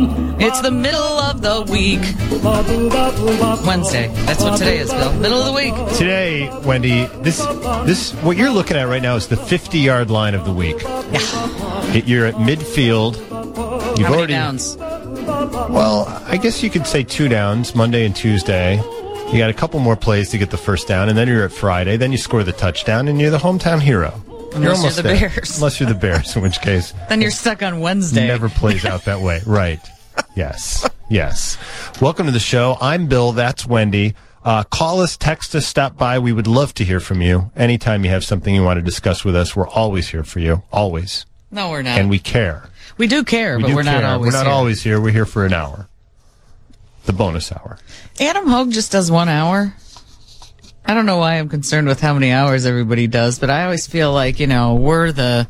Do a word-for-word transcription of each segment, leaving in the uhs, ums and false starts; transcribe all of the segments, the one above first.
It's the middle of the week. Wednesday. That's what today is, Bill. Middle of the week. Today, Wendy, this this what you're looking at right now is the fifty-yard line of the week. Yeah. It, you're at midfield. You've How many already, downs? Well, I guess you could say two downs, Monday and Tuesday. You got a couple more plays to get the first down, and then you're at Friday. Then you score the touchdown, and you're the hometown hero. Unless you're almost you're the there. Bears. Unless you're the Bears, in which case... Then you're stuck on Wednesday. Never plays out that way. Right. Yes. Yes. Welcome to the show. I'm Bill. That's Wendy. Uh, call us, text us, stop by. We would love to hear from you. Anytime you have something you want to discuss with us, we're always here for you. Always. No, we're not. And we care. We do care, we but do we're care. not always We're not here. always here. We're here for an hour. The bonus hour. Adam Hogue just does one hour. I don't know why I'm concerned with how many hours everybody does, but I always feel like, you know, we're the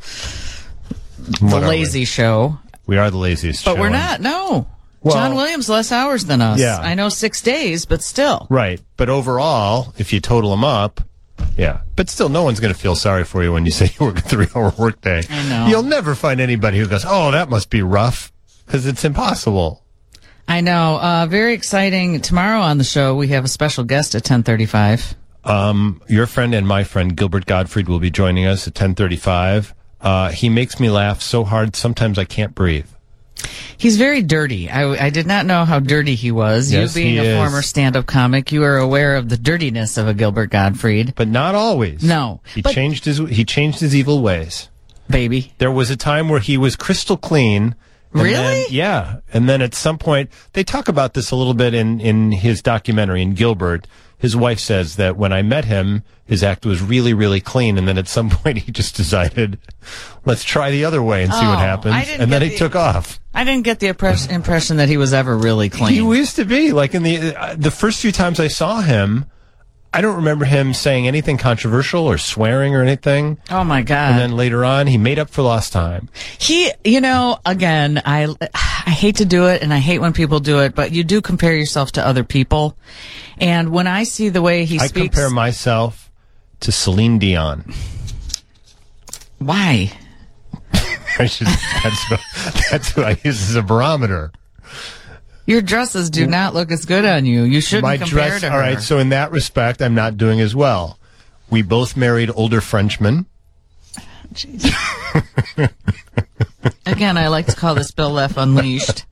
the What are lazy we? show. We are the laziest But show. we're not, no. Well- John Williams less hours than us. Yeah. I know six days, but still. Right. But overall, if you total them up, yeah. But still, no one's going to feel sorry for you when you say you work a three-hour workday. I know. You'll never find anybody who goes, oh, that must be rough, because it's impossible. I know. Uh, very exciting. Tomorrow on the show, we have a special guest at ten thirty-five. Um, your friend and my friend, Gilbert Gottfried, will be joining us at ten thirty-five. Uh, he makes me laugh so hard, sometimes I can't breathe. He's very dirty. I, I did not know how dirty he was. Yes, you being he a is. former stand-up comic, you are aware of the dirtiness of a Gilbert Gottfried. But not always. No. He but, changed his he changed his evil ways. Baby. There was a time where he was crystal clean. And Really? Then, yeah. And then at some point, they talk about this a little bit in, in his documentary, in Gilbert. His wife says that when I met him, his act was really, really clean. And then at some point, he just decided, let's try the other way and see Oh, what happens. I didn't And then get he the- took off. I didn't get the impres- impression that he was ever really clean. He used to be. Like in the uh, the first few times I saw him, I don't remember him saying anything controversial or swearing or anything. Oh, my God. And then later on, he made up for lost time. He, you know, again, I, I hate to do it, and I hate when people do it, but you do compare yourself to other people. And when I see the way he I speaks... compare myself to Celine Dion. Why? I should, that's, what, that's what I use as a barometer. Your dresses do not look as good on you. You shouldn't My compare dress, to her. all right, so in that respect, I'm not doing as well. We both married older Frenchmen. Again, I like to call this Bill Leff Unleashed.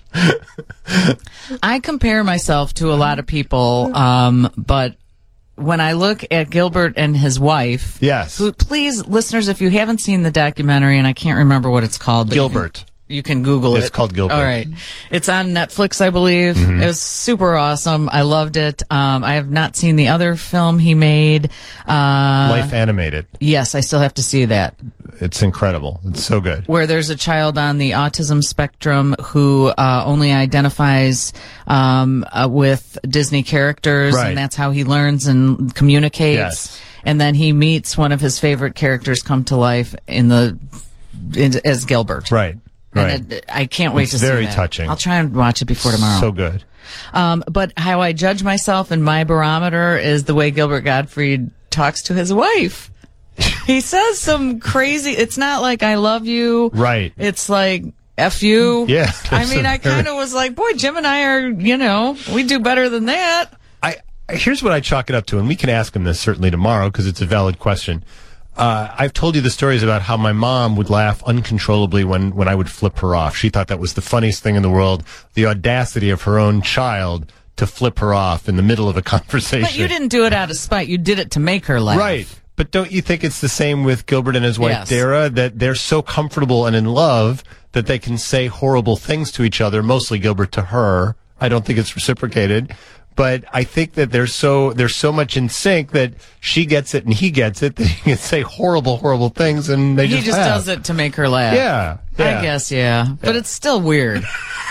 I compare myself to a lot of people, um, but when I look at Gilbert and his wife, Yes. who, please, listeners, if you haven't seen the documentary, and I can't remember what it's called, but Gilbert. You can Google It's it. called Gilbert. All right. It's on Netflix, I believe. Mm-hmm. It was super awesome. I loved it. Um, I have not seen the other film he made. Uh, Life animated. Yes, I still have to see that. It's incredible. It's so good. Where there's a child on the autism spectrum who uh, only identifies um, uh, with Disney characters, Right. and that's how he learns and communicates. Yes. And then he meets one of his favorite characters come to life in the in, as Gilbert. Right. Right. And it, I can't wait It's to see very that. touching. I'll try and watch it before tomorrow. So good. Um, but how I judge myself and my barometer is the way Gilbert Gottfried talks to his wife. He says some crazy, it's not like I love you. Right. It's like F you. Yeah. I mean, I kind of was like, boy, Jim and I are, you know, we do better than that. I here's what I chalk it up to, and we can ask him this certainly tomorrow because it's a valid question. Uh, I've told you the stories about how my mom would laugh uncontrollably when, when I would flip her off. She thought that was the funniest thing in the world. The audacity of her own child to flip her off in the middle of a conversation. But you didn't do it out of spite. You did it to make her laugh. Right. But don't you think it's the same with Gilbert and his wife, Yes. Dara, that they're so comfortable and in love that they can say horrible things to each other, mostly Gilbert to her. I don't think it's reciprocated. But I think that they're so they're so much in sync that she gets it and he gets it that he can say horrible, horrible things and they He just just laugh. does it to make her laugh. Yeah, yeah. I guess, yeah. But it's still weird.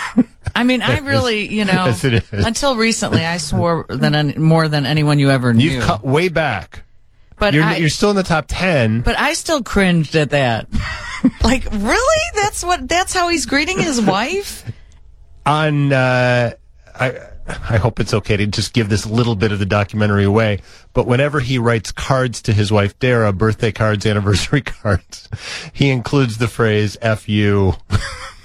I mean, I really, you know, Yes, it is. until recently, I swore than any, more than anyone you ever knew. You've cut way back. but You're, I, you're still in the top ten. but I still cringed at that. Like, really? That's what? That's how he's greeting his wife? On, uh, I, I hope it's okay to just give this little bit of the documentary away, but whenever he writes cards to his wife, Dara, birthday cards, anniversary cards, he includes the phrase, F you.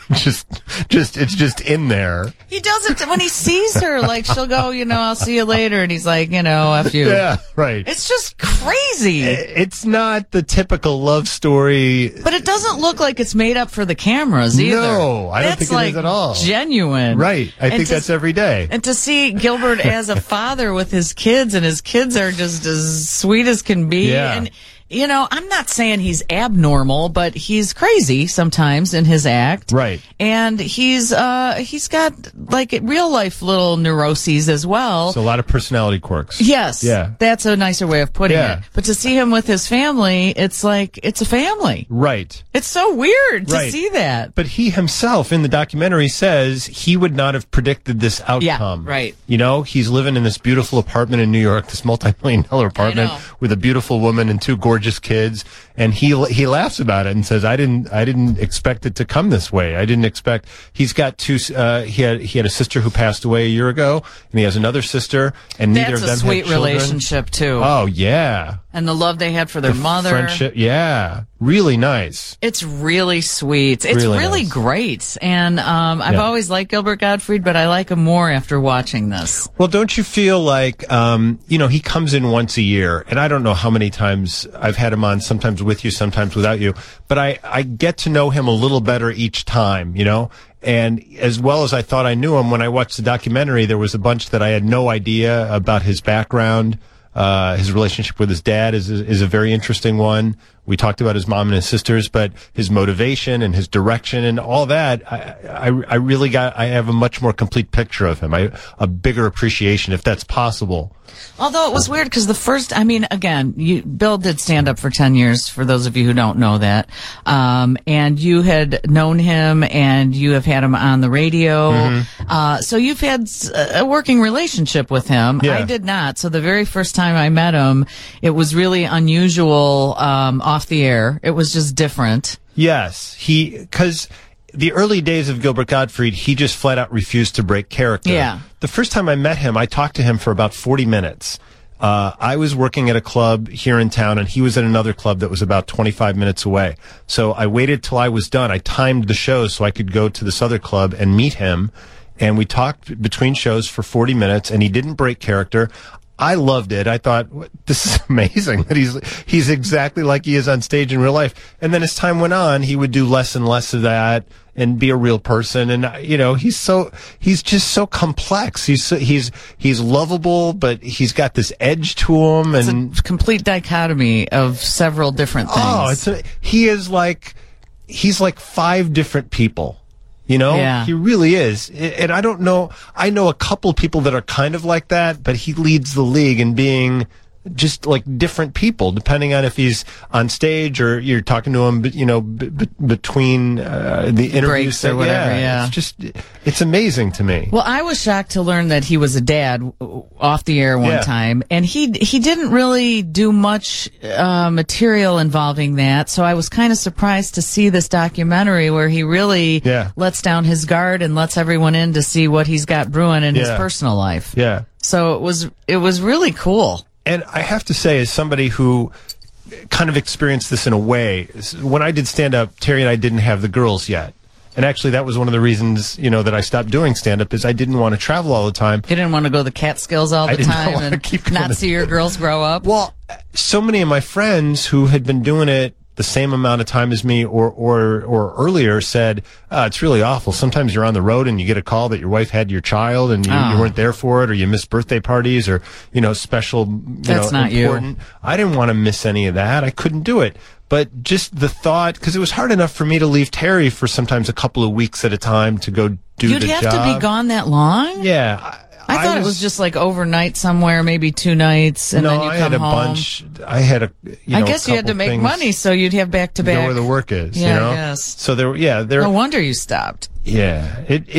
just, just, it's just in there. He does it when he sees her. Like, she'll go, you know, I'll see you later. And he's like, you know, F you. Yeah, right. It's just crazy. It's not the typical love story. But it doesn't look like it's made up for the cameras either. No, I don't that's think it like is at all. Genuine. Right. I and think to, that's every day. And to see Gilbert as a father with his kids, and his kids are just as sweet as can be. Yeah. And, you know, I'm not saying he's abnormal, but he's crazy sometimes in his act. Right. And he's, uh, he's got like real life little neuroses as well. So a lot of personality quirks. Yes. Yeah. That's a nicer way of putting Yeah. it. But to see him with his family, it's like, it's a family. Right. It's so weird to Right. see that. But he himself in the documentary says he would not have predicted this outcome. Yeah, right. You know, he's living in this beautiful apartment in New York, this multi-million dollar apartment know. with a beautiful woman and two gorgeous kids, and he he laughs about it and says, "I didn't I didn't expect it to come this way. I didn't expect." He's got two. Uh, he had he had a sister who passed away a year ago, and he has another sister, and neither That's of them a sweet had children. relationship too. Oh yeah, And the love they had for their the mother. friendship, yeah, really nice. It's really sweet. It's Really really, nice. great. And um, I've Yeah. always liked Gilbert Gottfried, but I like him more after watching this. Well, don't you feel like, um, you know, he comes in once a year, and I don't know how many times I've had him on, sometimes with you, sometimes without you, but I, I get to know him a little better each time, you know? And as well as I thought I knew him, when I watched the documentary, there was a bunch that I had no idea about his background. Uh, his relationship with his dad is, is a very interesting one. We talked about his mom and his sisters, but his motivation and his direction and all that, I, I, I really got, I have a much more complete picture of him. I, a bigger appreciation, if that's possible. Although it was weird because the first, I mean, again, you, Bill did stand up for ten years, for those of you who don't know that. Um, and you had known him and you have had him on the radio. Mm-hmm. Uh, so you've had a working relationship with him. Yeah. I did not. So the very first time I met him, it was really unusual, um, off the air. It was just different. Yes. He, cause, the early days of Gilbert Gottfried, he just flat out refused to break character. Yeah. The first time I met him, I talked to him for about forty minutes. Uh, I was working at a club here in town, and he was at another club that was about twenty-five minutes away. So I waited till I was done. I timed the shows so I could go to this other club and meet him. And we talked between shows for forty minutes, and he didn't break character. I loved it. I thought, this is amazing that he's he's exactly like he is on stage in real life. And then as time went on, he would do less and less of that and be a real person. And, you know, he's so, he's just so complex. He's, so, he's, he's lovable, but he's got this edge to him. And It's a complete dichotomy of several different things. oh, it's a, he is like, he's like five different people. You know, Yeah. he really is. And I don't know, I know a couple people that are kind of like that, but he leads the league in being just like different people, depending on if he's on stage or you're talking to him, you know, b- b- between uh, the interviews Breaks or whatever, yeah. It's just, it's amazing to me. Well, I was shocked to learn that he was a dad w- off the air one Yeah. time, and he he didn't really do much uh, material involving that. So I was kind of surprised to see this documentary where he really Yeah. lets down his guard and lets everyone in to see what he's got brewing in his Yeah. personal life. Yeah. So it was it was really cool. And I have to say, as somebody who kind of experienced this in a way, when I did stand up, Terry and I didn't have the girls yet. And actually, that was one of the reasons, you know, that I stopped doing stand up is I didn't want to travel all the time. You didn't want to go to the Catskills all I the did not time want to and keep going not to- see your girls grow up. Well, so many of my friends who had been doing it the same amount of time as me or or or earlier said, uh, it's really awful. Sometimes you're on the road and you get a call that your wife had your child and you, Oh. you weren't there for it, or you missed birthday parties, or, you know, special, you That's know, not you. important. I didn't want to miss any of that. I couldn't do it. But just the thought, because it was hard enough for me to leave Terry for sometimes a couple of weeks at a time to go do You'd the have job. to be gone that long? Yeah. I, I thought it was just like overnight somewhere, maybe two nights, and no, then you I come had a home. bunch. I had a. You I know, guess a you had to couple make things money, so you'd have back to to go back. where the work is. Yeah, you know? I guess. So there, yeah, there. No wonder you stopped. Yeah, it it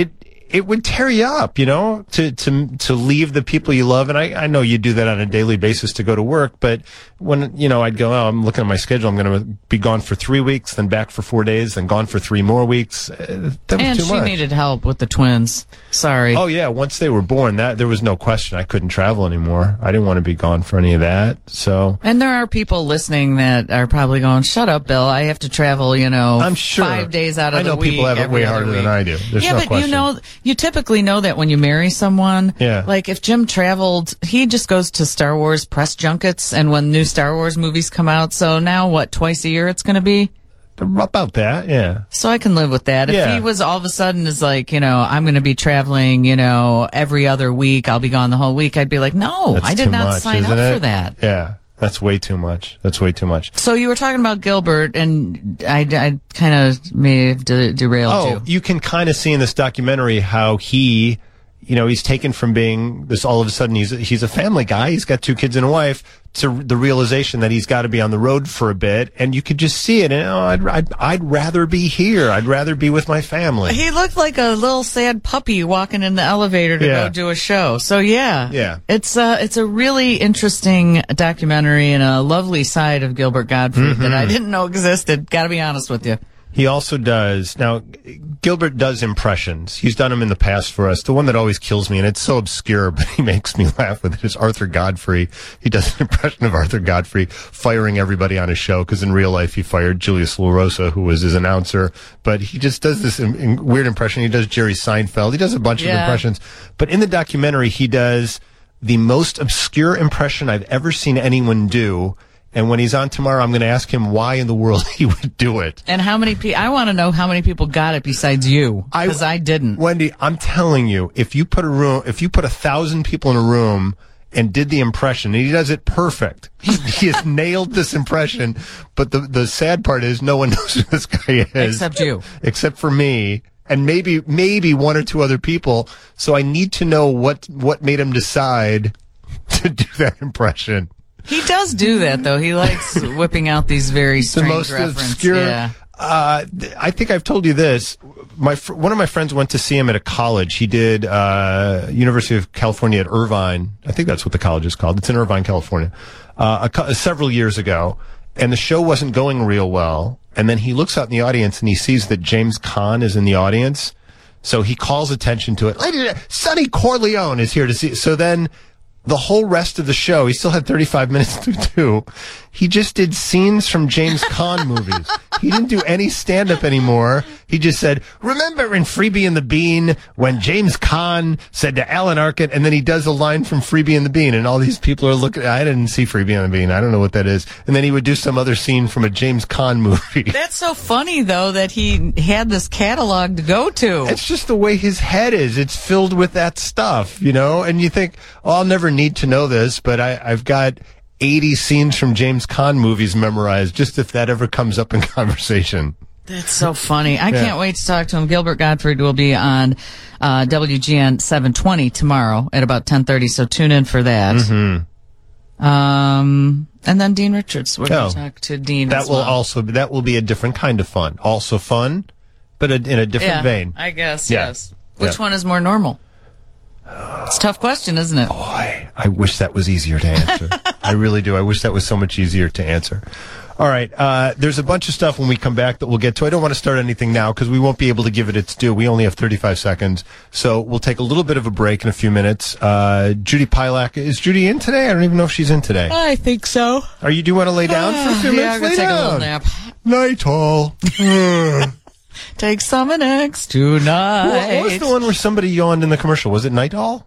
it would tear you up, you know, to, to, to leave the people you love. And I, I know you do that on a daily basis to go to work, but when, you know, I'd go, oh, I'm looking at my schedule. I'm going to be gone for three weeks, then back for four days, then gone for three more weeks. Uh, that was and too she much. needed help with the twins. Sorry. Oh yeah. Once they were born, that there was no question. I couldn't travel anymore. I didn't want to be gone for any of that. So. And there are people listening that are probably going, shut up, Bill. I have to travel, you know, I'm sure. five days out of I know the week. people have it way harder week. than I do. There's yeah, no but question. you know, you typically know that when you marry someone. Yeah. Like if Jim traveled, he just goes to Star Wars press junkets and when new Star Wars movies come out. So now what, twice a year it's going to be? About that, yeah. So I can live with that. If Yeah. he was all of a sudden is like, you know, I'm going to be traveling, you know, every other week, I'll be gone the whole week, I'd be like, no, That's I did too not much, sign up isn't it? for that. Yeah. That's way too much. That's way too much. So you were talking about Gilbert, and I, I kind of may have de- derailed Oh, you. you can kind of see in this documentary how he, you know, he's taken from being this all of a sudden he's he's a family guy. He's got two kids and a wife to the realization that he's got to be on the road for a bit, and you could just see it. And oh, I'd I'd, I'd rather be here. I'd rather be with my family. He looked like a little sad puppy walking in the elevator to Yeah. go do a show. So yeah, Yeah. it's uh it's a really interesting documentary and a lovely side of Gilbert Gottfried Mm-hmm. that I didn't know existed. Got to be honest with you. He also does, now, Gilbert does impressions. He's done them in the past for us. The one that always kills me, and it's so obscure, but he makes me laugh with it, is Arthur Godfrey. He does an impression of Arthur Godfrey firing everybody on his show, because in real life he fired Julius LaRosa, who was his announcer. But he just does this in, in weird impression. He does Jerry Seinfeld. He does a bunch of Yeah. impressions. But in the documentary, he does the most obscure impression I've ever seen anyone do. And when he's on tomorrow, I'm going to ask him why in the world he would do it. And how many people? I want to know how many people got it besides you, because I, I didn't. Wendy, I'm telling you, if you put a room, if you put a thousand people in a room and did the impression, and he does it perfect, he, he has nailed this impression. But the the sad part is, no one knows who this guy is, Except you. except for me, and maybe maybe one or two other people. So I need to know what what made him decide to do that impression. He does do that, though. He likes whipping out these very The strange most references. obscure. Yeah. Uh, th- I think I've told you this. My fr- one of my friends went to see him at a college. He did uh, University of California at Irvine. I think that's what the college is called. It's in Irvine, California. Uh, a co- several years ago, and the show wasn't going real well. And then he looks out in the audience and he sees that James Caan is in the audience. So he calls attention to it. Lady, Sonny Corleone is here to see. So then, the whole rest of the show, he still had thirty-five minutes to do. He just did scenes from James Caan movies. He didn't do any stand-up anymore. He just said, remember in Freebie and the Bean when James Caan said to Alan Arkin, and then he does a line from Freebie and the Bean, and all these people are looking, I didn't see Freebie and the Bean. I don't know what that is. And then he would do some other scene from a James Caan movie. That's so funny, though, that he had this catalog to go to. It's just the way his head is. It's filled with that stuff, you know? And you think, oh, I'll never need to know this, but I, I've got eighty scenes from James Caan movies memorized, just if that ever comes up in conversation. That's so funny. I Yeah. can't wait to talk to him. Gilbert Gottfried will be on uh, W G N seven twenty tomorrow at about ten thirty, so tune in for that. Mm-hmm. Um, and then Dean Richards. We're going Oh, to talk to Dean That as will well. also, that will be a different kind of fun. Also fun, but a, in a different yeah, vein. I guess, Yeah. yes. Which Yeah. one is more normal? It's a tough question, isn't it? Boy, I wish that was easier to answer. I really do. I wish that was so much easier to answer. All right. Uh, there's a bunch of stuff when we come back that we'll get to. I don't want to start anything now because we won't be able to give it its due. We only have thirty-five seconds. So we'll take a little bit of a break in a few minutes. Uh, Judy Pilak. Is Judy in today? I don't even know if she's in today. I think so. Are you, do you want to lay down for a few yeah, minutes? I'm going Lay to take down. a little nap. Night all. What Take some X tonight. was the one where somebody yawned in the commercial? Was it Night all?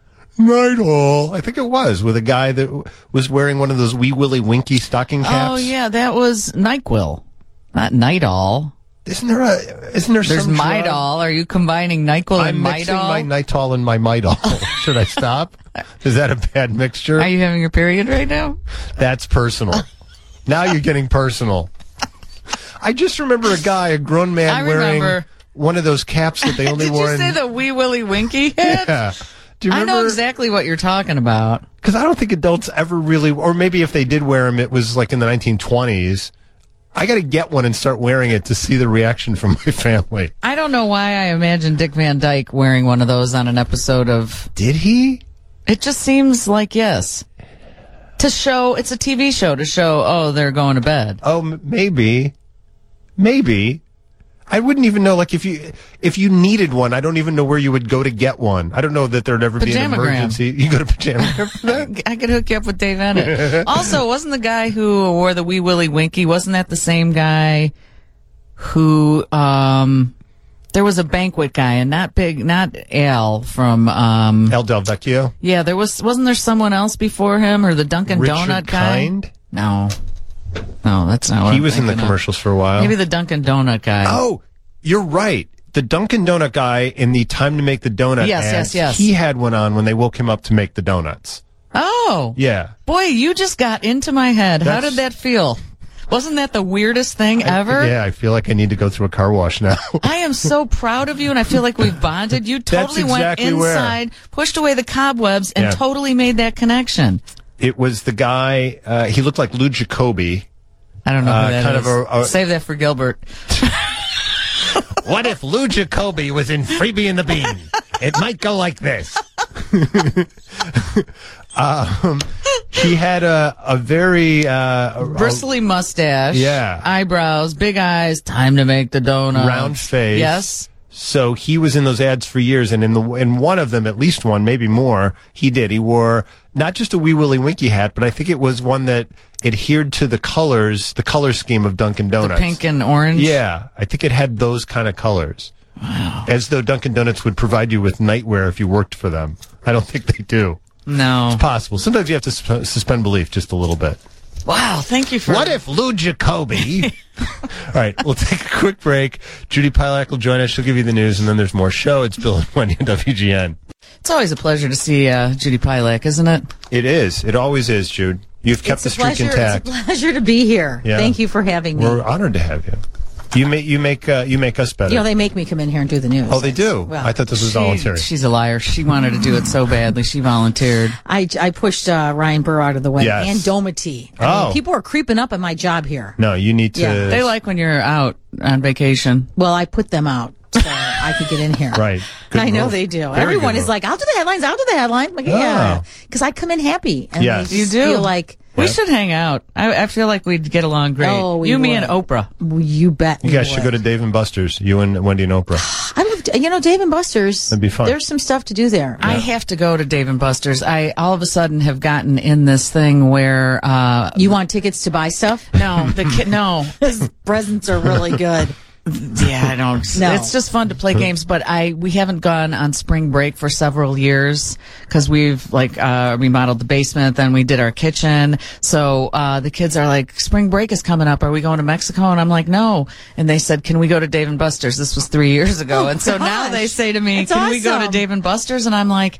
Night all. I think it was, with a guy that w- was wearing one of those wee willy winky stocking caps. Oh, yeah, that was NyQuil, not Nightall. Isn't there a, isn't there There's some drug? Midol. Are you combining NyQuil I'm and mixing Midol? my Nitol and my Midol. Should I stop? Is that a bad mixture? Are you having your period right now? That's personal. Now you're getting personal. I just remember a guy, a grown man, I wearing remember. one of those caps that they only Did wore you say in... the Wee Willy Winky hat? Yeah. Do you I remember? know exactly what you're talking about. Because I don't think adults ever really, or maybe if they did wear them, it was like in the nineteen twenties. I got to get one and start wearing it to see the reaction from my family. I don't know why I imagine Dick Van Dyke wearing one of those on an episode of... Did he? It just seems like yes. To show, it's a T V show to show, oh, they're going to bed. Oh, m- maybe. Maybe. I wouldn't even know, like, if you if you needed one, I don't even know where you would go to get one. I don't know that there'd ever be an emergency. You go to Pajamagram for that? I could hook you up with Dave Ennett. Also, wasn't the guy who wore the Wee Willie Winky, wasn't that the same guy who, um, there was a banquet guy, and not big, not Al from, um, El Del Vecchio? Yeah, there was, wasn't there someone else before him, or the Dunkin' Richard Donut guy? Kind? No. No, that's not what He I'm was in the thinking of. commercials for a while. Maybe the Dunkin' Donut guy. Oh, you're right. The Dunkin' Donut guy in the Time to Make the Donut Yes, ads, yes, yes. he had one on when they woke him up to make the donuts. Oh. Yeah. Boy, you just got into my head. How That's- did that feel? Wasn't that the weirdest thing I- ever? yeah, I feel like I need to go through a car wash now. I am so proud of you, and I feel like we've bonded. You That's totally exactly went where. inside, pushed away the cobwebs, and Yeah. totally made that connection. It was the guy, uh, he looked like Lou Jacoby. I don't know Uh, who that kind is. of a- a- Save that for Gilbert. What if Lou Jacoby was in Freebie and the Bean? It might go like this. um, he had a, a very... Uh, a- Bristly mustache. Yeah. Eyebrows, big eyes. Time to make the donut. round face. Yes. So he was in those ads for years, and in the in one of them, at least one, maybe more, he did. He wore not just a Wee Willie Winky hat, but I think it was one that adhered to the colors, the color scheme of Dunkin' The Donuts. pink and orange. Yeah, I think it had those kind of colors. Wow. As though Dunkin' Donuts would provide you with nightwear if you worked for them. I don't think they do. No. It's possible. Sometimes you have to sus- suspend belief just a little bit. Wow, thank you for... What if Lou Jacoby? All right, we'll take a quick break. Judy Pilak will join us. She'll give you the news, and then there's more show. It's Bill and Wendy on W G N. It's always a pleasure to see uh, Judy Pilak, isn't it? It is. It always is, Jude. You've kept It's the a streak pleasure. intact. It's a pleasure to be here. Yeah. Thank you for having me. We're honored to have you. You make you make uh, you make us better. You know, they make me come in here and do the news. oh, they do. Well, I thought this was She- voluntary. She's a liar. She wanted to do it so badly. She volunteered. I, I pushed uh, Ryan Burr out of the way. Yes. And Domity. I Oh. mean, people are creeping up on my job here. No, you need to. Yeah. They like when you're out on vacation. Well, I put them out so I could get in here. Right. Good I know move. they do. Very Everyone good is move. like, I'll do the headlines. I'll do the headline. Like, yeah. Because I come in happy. And Yes. they You just do. feel like, We Yep. should hang out. I, I feel like we'd get along great. Oh, we you, me, would. and Oprah. well, you bet. You we guys should go would. to Dave and Buster's. You and Wendy and Oprah. I love, you know, Dave and Buster's. That'd be fun. There's some stuff to do there. I have to go to Dave and Buster's. I all of a sudden have gotten in this thing where uh You want tickets to buy stuff? no, the kid no. His presents are really good. Yeah, I don't. No. It's just fun to play games, but I we haven't gone on spring break for several years because we've like uh remodeled the basement, then we did our kitchen. So uh the kids are like, spring break is coming up. Are we going to Mexico? And I'm like, no. And they said, can we go to Dave and Buster's? This was three years ago, Oh, and so now gosh. they say to me, That's can we go to awesome. Dave and Buster's? And I'm like,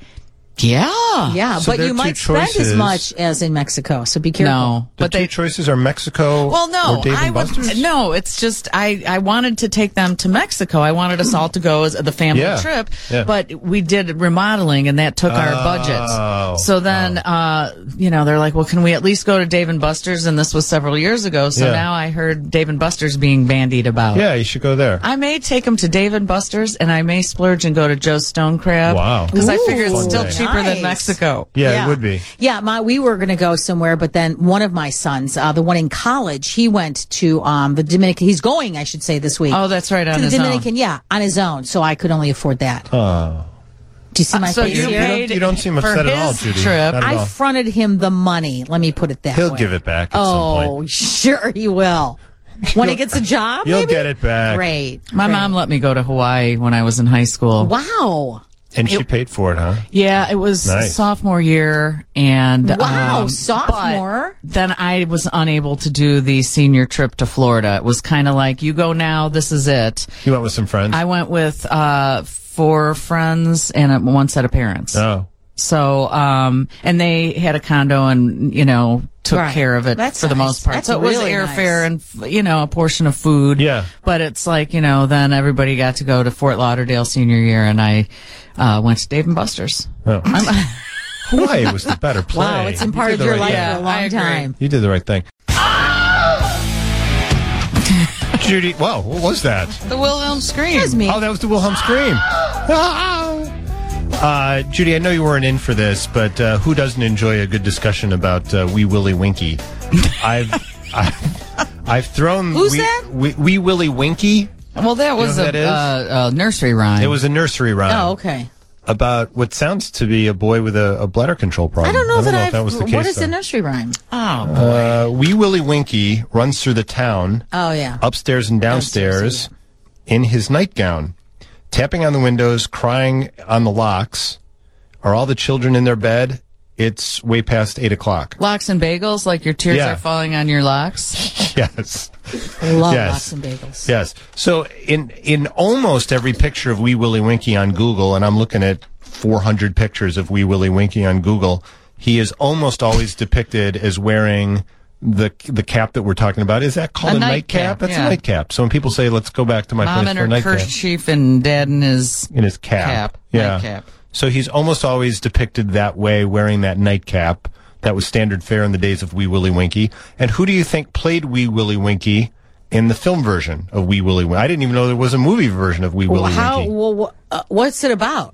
yeah, Yeah, So but their you two might spend choices- as much as in Mexico, so be careful. no, The but two they. choices are Mexico Well, no, or Dave I and would, Buster's? no. It's just I, I wanted to take them to Mexico. I wanted us all to go as the family Yeah, trip, yeah. but we did remodeling, and that took our Oh, budgets. So then, uh, you know, they're like, "Well, can we at least go to Dave and Buster's?" And this was several years ago. So Yeah. now I heard Dave and Buster's being bandied about. Yeah, you should go there. I may take them to Dave and Buster's, and I may splurge and go to Joe's Stone Crab. Wow. Because I figure it's Ooh, still Fun day. cheaper than nice. Mexico. Yeah, it would be. Yeah, my we were going to go somewhere, but then one of my sons, uh, the one in college, he went to um, the Dominican. He's going, I should say, this week. Oh, that's right, on to the his own. Dominican. Yeah, on his own. So I could only afford that. Oh. Do you see my so face you here? paid You don't seem for upset at all, his Judy. trip. Not at all. I fronted him the money. Let me put it that He'll way. give it back at oh, some point. sure he will. When he gets a job, You'll maybe? get it back. Great. My Great. mom let me go to Hawaii when I was in high school. Wow. And she paid for it, huh? Yeah, it was Nice. sophomore year, and Wow, um, sophomore. but then I was unable to do the senior trip to Florida. It was kind of like, you go now, this is it. You went with some friends? I went with uh four friends and uh, one set of parents. oh. So, um, and they had a condo and, you know, took Right. care of it That's for the nice. most part. That's so it was really airfare nice. and, you know, a portion of food. Yeah. But it's like, you know, then everybody got to go to Fort Lauderdale senior year, and I uh, went to Dave and Buster's. Oh. Hawaii was the better play. Wow, it's You in part did of the your right life thing. Yeah, for a I long agree. time. You did the right thing. Judy, whoa, what was that? The Wilhelm scream. That's me. Oh, that was the Wilhelm scream. uh, Judy, I know you weren't in for this, but uh, who doesn't enjoy a good discussion about uh, Wee Willie Winky? I've, I've, I've thrown Who's Wee, that? Wee, Wee Willie Winky. Well, that was who a that is? uh, uh, nursery rhyme. It was a nursery rhyme. Oh, okay. About what sounds to be a boy with a, a bladder control problem. I don't know, that, if I've, that was the case. What is though. the nursery rhyme? Oh, boy. Uh, Wee Willie Winky runs through the town, Oh, yeah. upstairs and downstairs, Downstairs, in his nightgown, tapping on the windows, crying on the locks. Are all the children in their bed? It's way past eight o'clock. Locks and bagels, like your tears Yeah. are falling on your locks. Yes. Love Yes. lox and bagels. Yes. So in in almost every picture of Wee Willie Winky on Google, and I'm looking at four hundred pictures of Wee Willie Winky on Google, he is almost always depicted as wearing the the cap that we're talking about. Is that called A a, nightcap, nightcap? That's yeah. a nightcap. So when people say, let's go back to my Mom place in for a her nightcap, kerchief and dad in his in his cap. cap. Yeah. Nightcap. So he's almost always depicted that way, wearing that nightcap. That was standard fare in the days of Wee Willie Winky. And who do you think played Wee Willie Winky in the film version of Wee Willie Winky? I didn't even know there was a movie version of Wee Well, Willie how? Winky. Well, wha- uh, what's it about?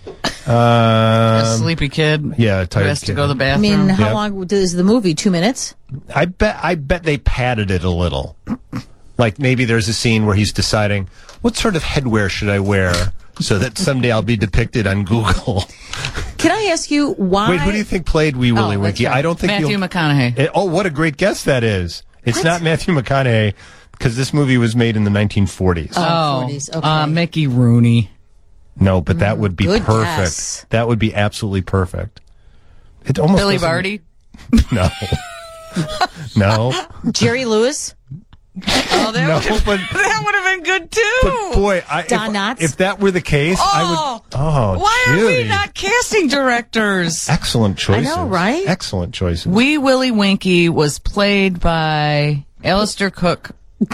A Um, sleepy kid. yeah, a who tired has to kid. go to the I bathroom. mean, how Yep. long is the movie? Two minutes? I bet I bet they padded it a little. Like maybe there's a scene where he's deciding what sort of headwear should I wear so that someday I'll be depicted on Google. Can I ask you why? Wait, who do you think played Wee Willie that's Winky? right. I don't think Matthew you'll- McConaughey. Eh, oh, what a great guess that is. It's What? not Matthew McConaughey because this movie was made in the nineteen forties. Oh, forties. Okay. uh, Mickey Rooney. No, but that would be Good perfect. guess. That would be absolutely perfect. It almost Billy doesn't- Barty. No. No. Jerry Lewis? Oh, that No, would but that would have been good too. but boy, I, Don if, Knotts? if that were the case, I Oh, would. Oh, why are Judy. we not casting directors? Excellent choices. know, right? Excellent choices. Wee Willie Winky was played by Alistair Cook.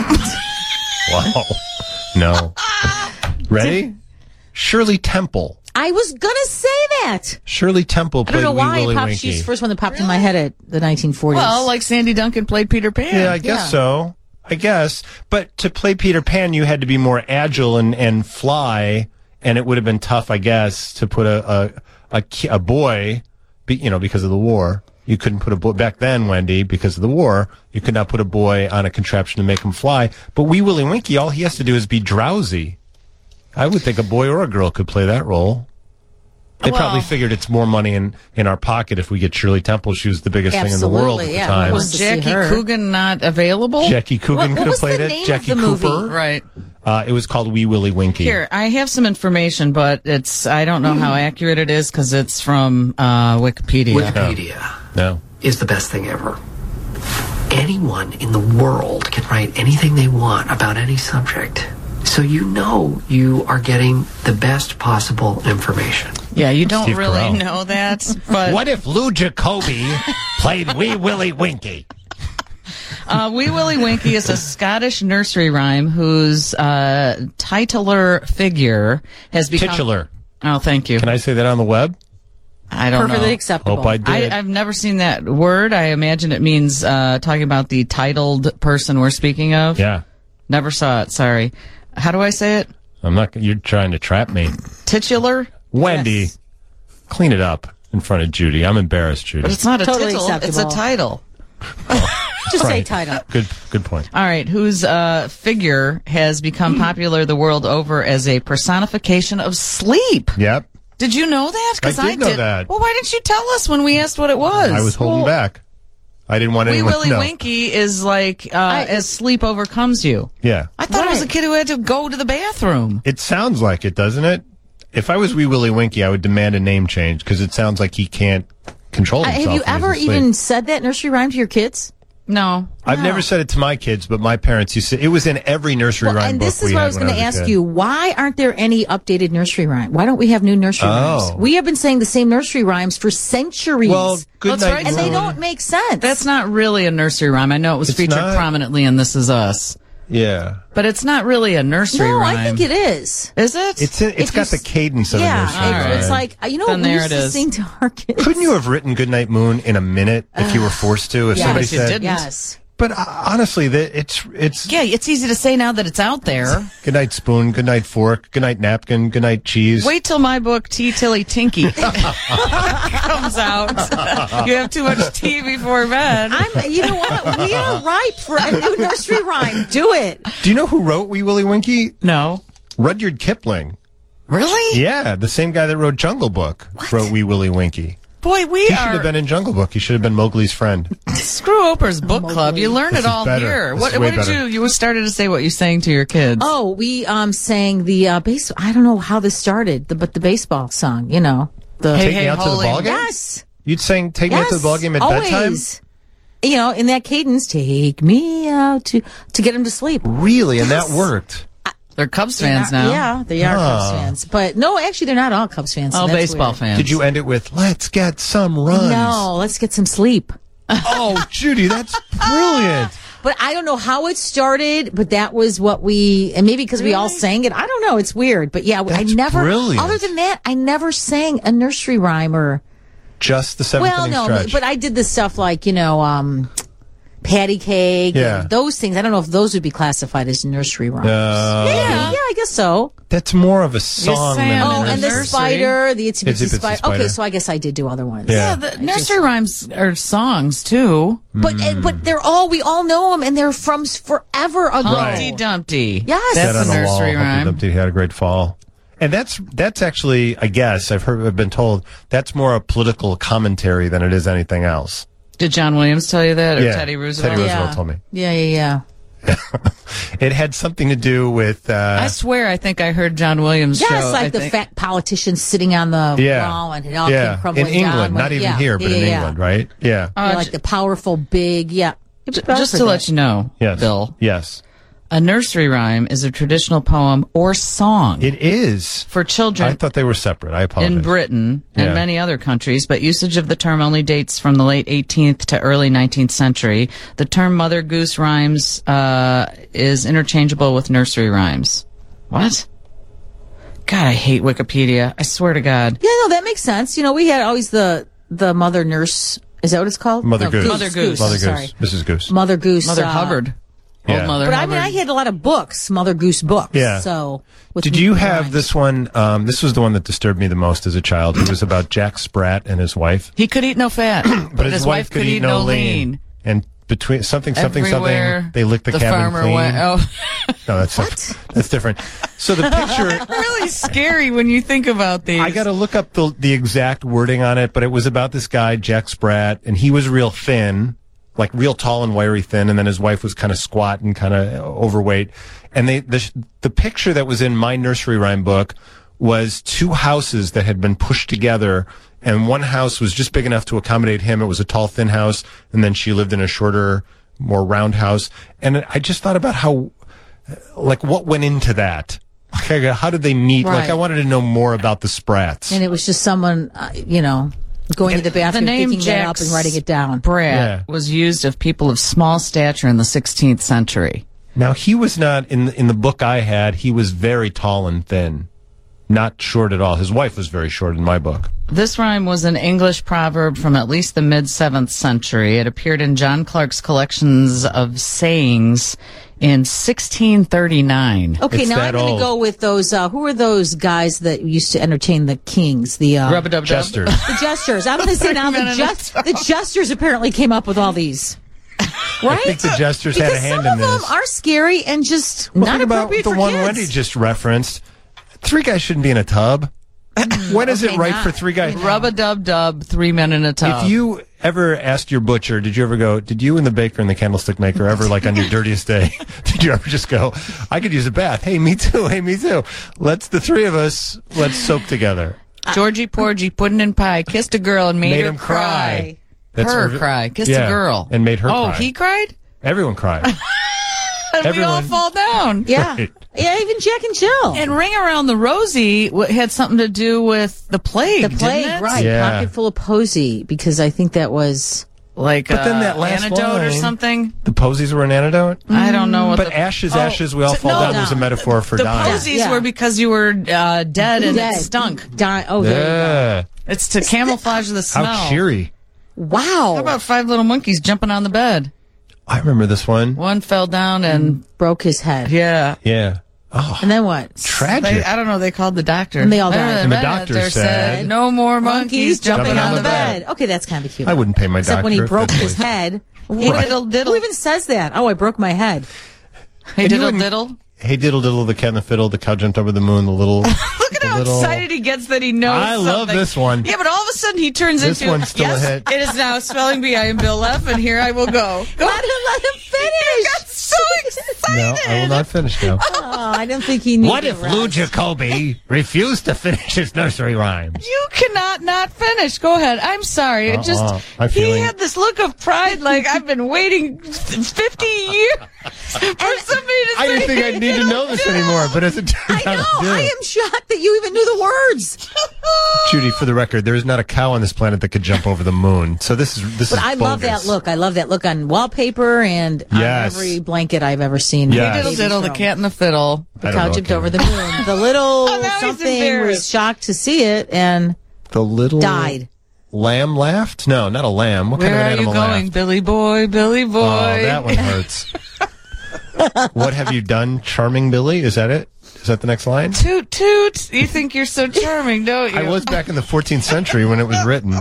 Wow. No. Ready? Shirley Temple. I was gonna say that. Shirley Temple I played don't know why Wee it Willie popped. Winky. She's the first one that popped in my head at the nineteen forties. Well, like Sandy Duncan played Peter Pan. Yeah, I guess Yeah. so. I guess. But to play Peter Pan, you had to be more agile and, and fly, and it would have been tough, I guess, to put a a, a, ki- a boy, be, you know, because of the war. You couldn't put a boy, back then, Wendy, because of the war, you could not put a boy on a contraption to make him fly. But Wee Willie Winky, all he has to do is be drowsy. I would think a boy or a girl could play that role. They Well- probably figured it's more money in, in our pocket if we get Shirley Temple. She was the biggest thing in the world at Absolutely, the yeah. time. Was Was to see Jackie her. Coogan not available? Jackie Coogan What- could what have was the played it. name of Jackie the movie? Cooper. Right. Uh, it was called Wee Willie Winky. Here, I have some information, but it's I don't know how accurate it is because it's from uh, Wikipedia. Wikipedia No. is the best thing ever. Anyone in the world can write anything they want about any subject. So you know you are getting the best possible information. Yeah, you don't Steve really Carell. know that, but What if Lou Jacoby played Wee Willie Winky? uh, Wee Willie Winky is a Scottish nursery rhyme whose uh, titular figure has become Titular. Oh, thank you. Can I say that on the web? I don't Perfectly know. acceptable. Hope I did. I, I've never seen that word. I imagine it means uh, talking about the titled person we're speaking of. yeah. Never saw it. Sorry. How do I say it? I'm not. You're trying to trap me, Titular? Wendy. Yes. Clean it up in front of Judy. I'm embarrassed, Judy. But it's not a Totally title. It's a acceptable. title. Just say Right. title. Good. Good point. All right. Whose uh, figure has become popular the world over as a personification of sleep? Yep. Did you know that? Because I did know that. Well, why didn't you tell us when we asked what it was? I was holding Well, back. I didn't want Wee anyone Willie to know. Winky is like uh, as sleep overcomes you. Yeah. I thought it was a Right. kid who had to go to the bathroom. It sounds like it, doesn't it? If I was Wee Willie Winky, I would demand a name change because it sounds like he can't control Uh, himself. have you when he's ever asleep. even said that nursery rhyme to your kids? No. I've No. never said it to my kids, but my parents used to. It was in every nursery Well, rhyme and book this is we what I had was when going to I was a ask kid. you. Why aren't there any updated nursery rhymes? Why don't we have new nursery Oh. rhymes? We have been saying the same nursery rhymes for centuries. Well, good That's night, right. and they Moon. don't make sense. That's not really a nursery rhyme. I know it was It's featured not? prominently in This Is Us, Yeah, but it's not really a nursery no, rhyme. I think it is. Is it? it's it's If got you the s- cadence of a Yeah, nursery it- rhyme. it's like you know Then what we there used it to is. sing to our kids. Couldn't you have written "Good Night, Moon" in a minute if you were forced to? If Yes. somebody But you said, didn't. Yes. but uh, honestly, the, it's it's Yeah, it's easy to say now that it's out there. good night spoon, good night fork, good night napkin, good night cheese. Wait till my book, Tea Tilly Tinky, comes out. You have too much tea before bed. I'm, you know what? We are ripe for a new nursery rhyme. Do it. Do you know who wrote Wee Willie Winkie? No. Rudyard Kipling. Really? Yeah, the same guy that wrote Jungle Book wrote Wee Willie Winkie. Boy, we He should are. have been in Jungle Book. He should have been Mowgli's friend. Screw Oprah's book club. You learn This it is all better. here. This What, is way what did better. you? You started to say what you sang to your kids. Oh, we um sang the uh, base. I don't know how this started, the, but the baseball song. You know, the Hey, Take hey, me out to the holy- ball game? yes, You'd sing Take yes, Me out to the ball game at always. bedtime? You know, in that cadence, take me out to to get him to sleep. Really? And that worked? They're Cubs fans now. Yeah, they are Cubs fans, but no, actually, they're not all Cubs fans. so All that's baseball weird. fans. Did you end it with, let's get some runs? No, let's get some sleep. Oh, Judy, that's brilliant. But I don't know how it started, but that was what we, and maybe because we all sang it. I don't know. It's weird. But yeah, I That's never, brilliant. other than that, I never sang a nursery rhyme or, Just the seventh well, inning no, stretch. but I did the stuff like, you know, um, patty cake, Yeah. and those things. I don't know if those would be classified as nursery rhymes. Uh, yeah, yeah, I guess so. That's more of a song sang than them a Oh, in and the nursery. spider, the itsy Itsy bitsy Bitsy spider. Spider. Okay, so I guess I did do other ones. Yeah. Yeah, the nursery rhymes are songs too. But uh, but they're all we all know them, and they're from s- forever ago. Humpty Dumpty. Yes. Dead That's on a the wall, nursery Humpty rhyme. Dumpty had a great fall. And that's that's actually, I guess, I've heard, I've been told, that's more a political commentary than it is anything else. Did John Williams tell you that, or Yeah, Teddy Roosevelt? Teddy Roosevelt Yeah. told me. Yeah, yeah, yeah. It had something to do with, uh, I swear, I think I heard John Williams. Yeah, show, it's like I the think. fat politicians sitting on the yeah, wall and it all yeah. came crumbling in England, down. when- not even yeah, here, but yeah, in yeah. England, right? Yeah. Yeah, Uh, like the powerful, big, yeah. J- just to let you know, Yes. Bill, Yes. a nursery rhyme is a traditional poem or song It is. for children I thought they were separate. I apologize. in Britain and Yeah. many other countries, but usage of the term only dates from the late eighteenth to early nineteenth century. The term Mother Goose rhymes uh, is interchangeable with nursery rhymes. What? God, I hate Wikipedia. I swear to God. Yeah, no, that makes sense. You know, we had always the the mother nurse. Is that what it's called? Mother No, Goose. Mother Goose. Mother Goose. Sorry. Missus Goose. Mother Goose. Mother uh, Hubbard. Yeah. Old Mother But I Hubbard. mean, I had a lot of books, Mother Goose books. Yeah. So, with Did you rhymes. have this one? Um, this was the one that disturbed me the most as a child. It was about Jack Sprat and his wife. He could eat no fat, but, But his, wife could eat no lean. And between something, something, Everywhere something, they licked the, the cabin farmer clean. went. Oh, No, that's different. That's different. So the picture, really scary when you think about these. I got to look up the the exact wording on it, but it was about this guy Jack Sprat, and he was real thin, like real tall and wiry thin, and then his wife was kind of squat and kind of overweight. And they the the picture that was in my nursery rhyme book was two houses that had been pushed together, and one house was just big enough to accommodate him. It was a tall, thin house, and then she lived in a shorter, more round house. And I just thought about how, like, what went into that. Like, how did they meet? Like, Right. I wanted to know more about the Sprats. And it was just someone, uh, you know, going to the the bathroom, name picking that up Jack and writing it down. Sprat Yeah. was used of people of small stature in the sixteenth century. Now, he was not, in the, in the book I had, he was very tall and thin. Not short at all. His wife was very short in my book. This rhyme was an English proverb from at least the mid-seventh century. It appeared in John Clarke's collections of sayings in sixteen thirty-nine. Okay, It's now that I'm going old. to go with those. Uh, who are those guys that used to entertain the kings? The uh, Rub-a-dub-dub. Jesters. the jesters. I'm going to say now the, minutes. jest- the jesters apparently came up with all these. Right? I think the Jesters because had a hand some in of them this. are scary and just Well, not think about appropriate the for one kids. Wendy just referenced. Three guys shouldn't be in a tub. When is okay, it right not- for three guys? Rub-a-dub-dub, three men in a tub. If you ever asked your butcher, did you ever go, did you and the baker and the candlestick maker ever, like on your dirtiest day, did you ever just go, I could use a bath. Hey, me too. Hey, me too. Let's, the three of us, let's soak together. Georgie Porgy, pudding and pie, kissed a girl and made, Made her him cry. That's her Irv- cry. Kissed yeah, a girl. and made her Oh, cry. he cried? Everyone cried. And we all Everyone- fall down. Yeah. Right. Yeah, even Jack and Jill. And Ring Around the Rosie w- had something to do with the plague, the plague, didn't it? right. Yeah. Pocket full of posy, because I think that was... Like But then uh, that last antidote or line- something. The posies were an antidote? I don't know what But the ashes, Oh, ashes, we all so- fall no, down was a no. metaphor for The dying. posies Yeah. were because you were uh, dead and Dead. it stunk. Die- oh, there you go. Yeah. It's to camouflage the smell. How cheery. Wow. How about five little monkeys jumping on the bed? I remember this one. One fell down and Broke his head. yeah. Yeah. Oh, And then what? tragic. They, I don't know. They called the doctor. And they all died. And the doctor They said, "No more monkeys jumping, on the bed." Okay, that's kind of cute. I wouldn't pay my Except doctor. when he if broke that his was- head. Hey, diddle diddle. Who even says that? Oh, I broke my head. Hey, And you diddle wouldn't- diddle. Hey diddle diddle, the cat and the fiddle, the cow jumped over the moon, the little. Look at the how little, excited he gets that he knows I love something. this one. Yeah, but all of a sudden he turns This into, one's still yes, a hit. it is now spelling bee. I am Bill F, and here I will go. Go. Let him, let him finish. You got so excited. No, I will not finish now. Oh, I don't think he knew. What if Lou Jacoby refused to finish his nursery rhymes? You cannot not finish. Go ahead. I'm sorry. It just Uh-uh. I'm he feeling- had this look of pride, like I've been waiting fifty years for somebody to I say. didn't think I'd need to know this anymore, but as it turns I out, know. I do. I am shocked that you even knew the words. Judy, for the record, there is not a cow on this planet that could jump over the moon. So this is this But is I love bogus. that look. I love that look on wallpaper and Yes. on every blanket I've ever seen. Yes. Diddle diddle, the cat and the fiddle. The I don't cow know, jumped Kim. over the moon. The little Oh, now he's something embarrassed. was shocked to see it and The little died. lamb laughed? No, not a lamb. What Where kind of are an you animal going, laughed? Billy boy, Billy boy? Oh, that one hurts. What have you done, Charming Billy? Is that it? Is that the next line? Toot toot. You think you're so charming, don't you? I was back in the fourteenth century when it was written.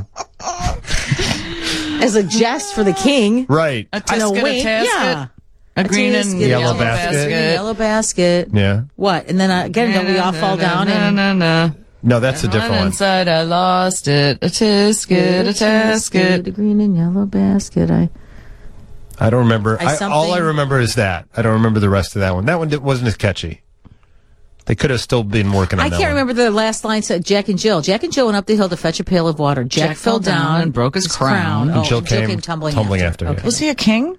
As a jest for the king. Right. A And a tisket, a wink, tasket, yeah. a green and tisket, Yellow yellow basket. basket. Yellow basket. Yeah. What? And then uh, again, don't we all fall down Na, and na, na, na. No, that's a different One one. inside, I lost it. A tisket, a tasket. a green and yellow basket. I I don't remember. I I, something- all I remember is that. I don't remember the rest of that one. That one di- wasn't as catchy. They could have still been working on I that can't one. remember the last line. Said Jack and Jill. Jack and Jill went up the hill to fetch a pail of water. Jack, Jack fell down and broke his crown. Oh, And Jill and Jill came came tumbling, tumbling after. after, yeah. Was he a king?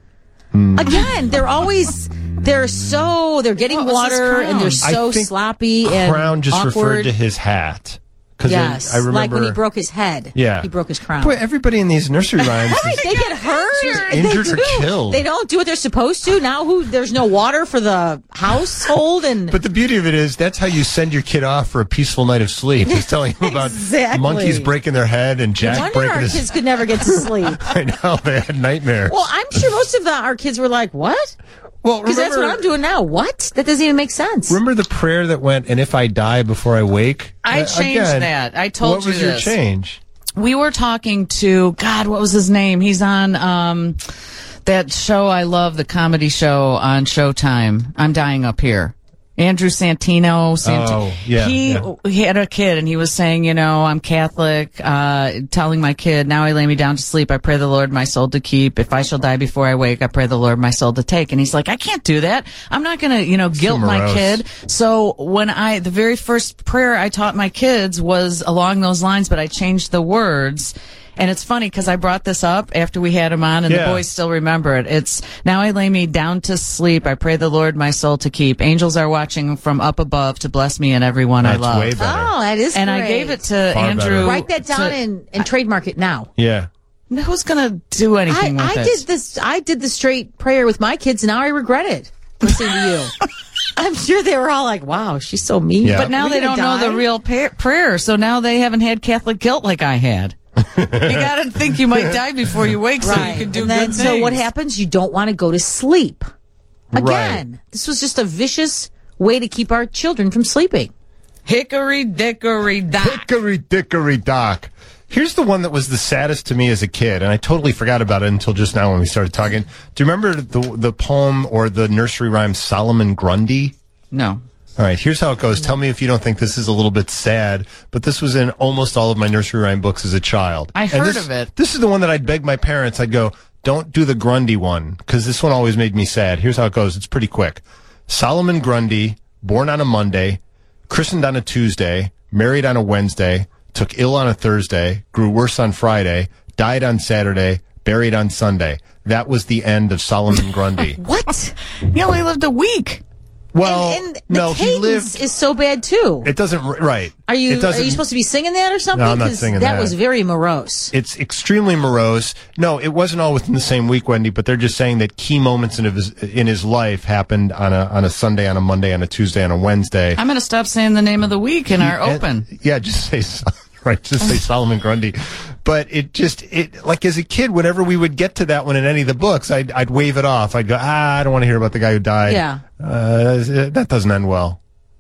Again, they're always they're so they're getting What was his water and they're crown? so I think sloppy and Crown just awkward. referred to his hat. Because Yes, I remember. like when he broke his head. Yeah. he broke his crown. Boy, everybody in these nursery rhymes is they get hurt, injured they or do. killed. They don't do what they're supposed to. Now, who there's no water for the household, and But the beauty of it is that's how you send your kid off for a peaceful night of sleep. Is telling him about Exactly. monkeys breaking their head and I Jack wonder breaking our his. kids could never get to sleep. I know they had nightmares. Well, I'm sure most of the, our kids were like, "What?" Well, Because that's what remember- I'm doing now. What? That doesn't even make sense. Remember the prayer that went, "And if I die before I wake." I Uh, changed again, that. I told what you was your this. change? We were talking to, God, what was his name? He's on um, that show I love, the comedy show on Showtime. I'm Dying Up Here. Andrew Santino. Sant- Oh, yeah, He, yeah. he had a kid and he was saying, you know, I'm Catholic, uh, telling my kid, now I lay me down to sleep. I pray the Lord my soul to keep. If I shall die before I wake, I pray the Lord my soul to take. And he's like, I can't do that. I'm not going to, you know, guilt my morose. kid. So when I, the very first prayer I taught my kids was along those lines, but I changed the words. And it's funny because I brought this up after we had him on, and Yeah. the boys still remember it. It's, now I lay me down to sleep. I pray the Lord my soul to keep. Angels are watching from up above to bless me and everyone That's I love. way better. Oh, that is And I great. gave it to Far Andrew. better. Write that down to- and, and trademark it now. Yeah. Who's going to do I, anything with I it? did this. I did the straight prayer with my kids, and now I regret it. Listening to you, I'm sure they were all like, "Wow, she's so mean." Yeah. But now Are we they gonna don't know the die? real pa- prayer, so now they haven't had Catholic guilt like I had. You got to think you might die before you wake, so you Right. can do and then, good so things. what happens? You don't want to go to sleep. Again, this was just a vicious way to keep our children from sleeping. Hickory dickory dock. Hickory dickory dock. Here's the one that was the saddest to me as a kid, and I totally forgot about it until just now when we started talking. Do you remember the the poem or the nursery rhyme Solomon Grundy? No. All right, here's how it goes. Tell me if you don't think this is a little bit sad, but this was in almost all of my nursery rhyme books as a child. I And heard this- of it. This is the one that I'd beg my parents. I'd go, don't do the Grundy one, because this one always made me sad. Here's how it goes. It's pretty quick. Solomon Grundy, born on a Monday, christened on a Tuesday, married on a Wednesday, took ill on a Thursday, grew worse on Friday, died on Saturday, buried on Sunday. That was the end of Solomon Grundy. What? He only lived a week. Well, and, and the no, he cadence lived. is so bad too. It doesn't right. Are you It are doesn't, you supposed to be singing that or something? No, I'm not 'Cause singing that. that. was very morose. It's extremely morose. No, it wasn't all within the same week, Wendy. But they're just saying that key moments in his in his life happened on a on a Sunday, on a Monday, on a Tuesday, on a Wednesday. I'm going to stop saying the name of the week in our And- open. yeah, just say right. Just say Solomon Grundy. but it just it like as a kid, whenever we would get to that one in any of the books, I'd I'd wave it off. I'd go, ah, I don't want to hear about the guy who died. Yeah, uh, that doesn't end well.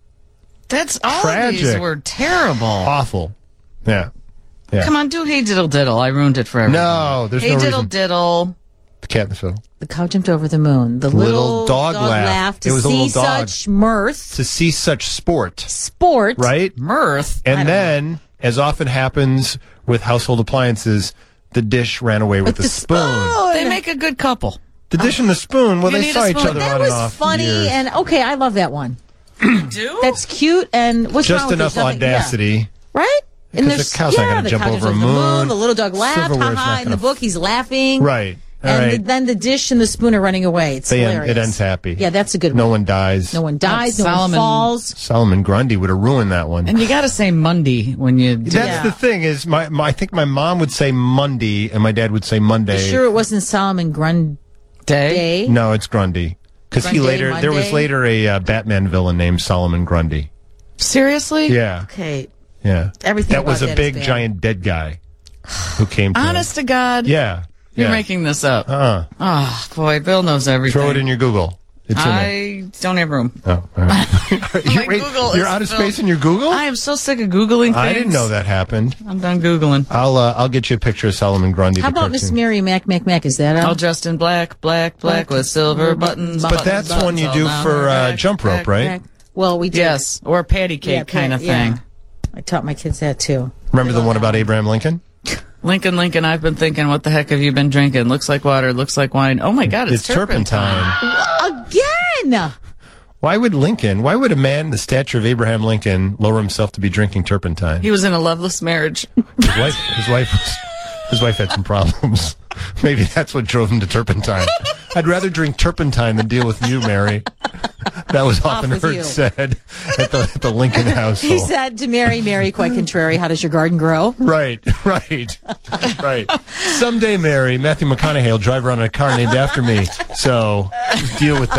That's all Tragic. Of these were terrible. Awful. Yeah. Yeah. Come on, do Hey Diddle Diddle. I ruined it for everyone. No, there's hey no Diddle reason. Diddle. The Cat in the Fiddle. The cow jumped over the moon. The little, Little dog laugh. To It was a see little dog. such mirth, To see such sport, sport, right? Mirth. And then, as often happens with household appliances, the dish ran away with, With the, the spoon. spoon. They make a good couple. The dish and the spoon, well, You they need saw a each spoon. other That on was and off. funny years. and okay. I love that one. Do? That's cute and what's Just wrong with enough this? Nothing- audacity. yeah. Right? And Because there's the cow's not yeah, gonna the jump cow over jumps a over the moon. The little dog laughed, Silverware's haha. not In the gonna- book, he's laughing. Right. All And right. the, then the dish and the spoon are running away. It's They end, hilarious. it ends happy. Yeah, that's a good No one. one dies. No one dies. No Solomon- one falls. Solomon Grundy would have ruined that one. And you got to say Monday when you do That's Yeah. the thing is, my, my I think my mom would say Monday and my dad would say Monday. You sure it wasn't Solomon Grundy? Day. No, it's Grundy. Because he Grundy, later there was Monday? later a uh, Batman villain named Solomon Grundy. Seriously? Yeah, Okay. yeah. Everything that about was a that is big bad. giant dead guy who came. to Honest to God? him. Yeah, You're yeah. making this up. Uh, Oh, boy, Bill knows everything. throw it in your Google. It's in there. I don't have room. Oh, all right. you, wait, Google you're is out of filled. space in your Google? I am so sick of Googling things. I didn't know that happened. I'm done Googling. I'll uh, I'll get you a picture of Solomon Grundy. How the about Miss cartoon. Mary Mac Mac Mac? Is that All out? dressed in black, black, black with silver buttons. But that's buttons, one you buttons do all for down her uh, back, jump rope, back. right? Well, we did. Yes, or patty cake Yeah, kind of yeah. thing. I taught my kids that too. Remember the one about Abraham Lincoln? Lincoln, Lincoln, I've been thinking, what the heck have you been drinking? Looks like water, looks like wine. Oh my God, it's, It's turpentine. Again. Why would Lincoln? Why would a man the stature of Abraham Lincoln lower himself to be drinking turpentine? He was in a loveless marriage. His wife, his wife, was, his wife had some problems. Maybe that's what drove him to turpentine. I'd rather drink turpentine than deal with you, Mary. That was often with heard you. said at the, at the Lincoln He household. said to Mary, Mary, quite contrary, how does your garden grow? Right, right, right. Someday, Mary, Matthew McConaughey will drive around in a car named after me. So deal with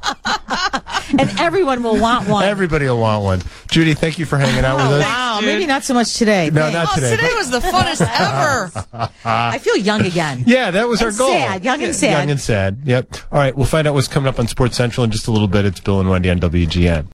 that. And everyone will want one. Everybody will want one. Judy, thank you for hanging out with us. Wow, maybe not so much today. No, Thanks. not Oh, today. today but- was the funnest ever. I feel young again. Yeah, that was our And goal. sad, young and Yeah, sad. Young and sad. Yep. All right, we'll find out what's coming up on Sports Central in just a little bit. It's Bill and Wendy on W G N.